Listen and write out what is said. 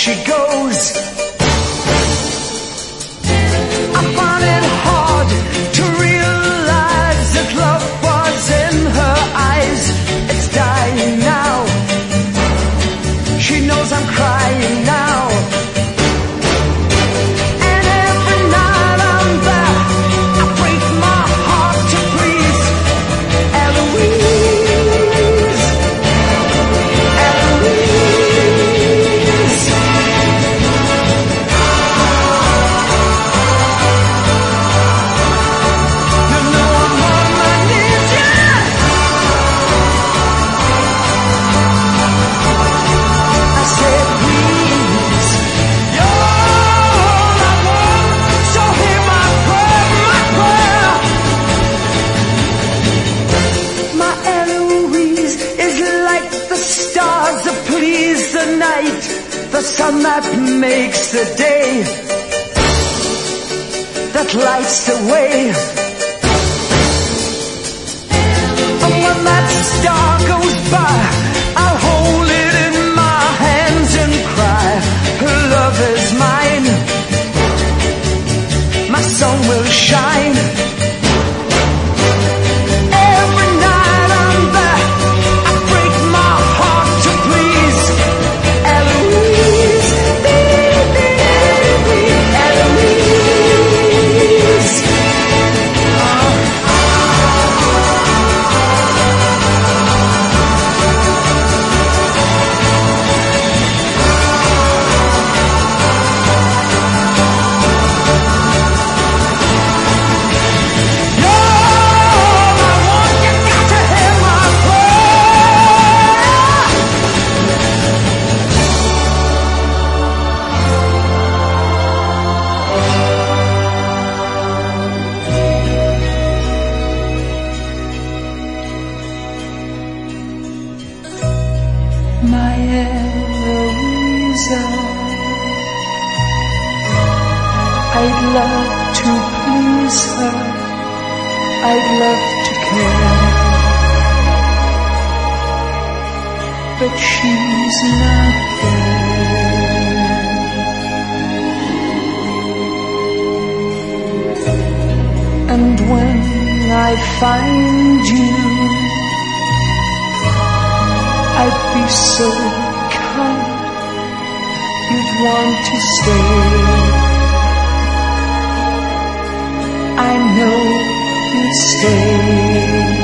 she goes. I find it hard to realize that love was in her eyes. It's dying now. She knows I'm crying now. And every night I'm there, I break my heart to please Eloise. Eloise. You know I'm on my knees, yeah. I said, please, you're all I want, so hear my prayer, my Eloise is like the stars that please the night, the sun that makes the day, that lights the way. And when that star goes by, I'll hold it in my hands and cry, her love is mine, my sun will shine. Every night I'm there, I break my heart to please Eloise. Eloise. My Eloisa, I'd love to please her, I'd love to care, but she's not there. And when I find you, I'd be so kind, you'd want to stay. I know you'd stay.